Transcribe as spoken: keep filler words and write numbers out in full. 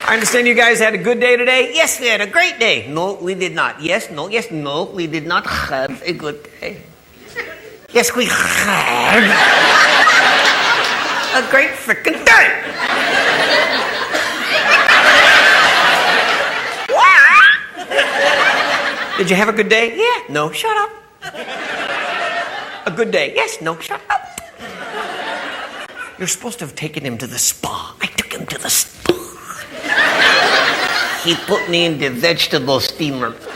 I understand you guys had a good day today. Yes, we had a great day. No, we did not. Yes, no, yes, no, we did not have a good day. Yes, we had a great freaking day. Did you have a good day? Yeah. No, shut up. A good day? Yes. No, shut up. You're supposed to have taken him to the spa. I took him to the spa. He put me in the vegetable steamer.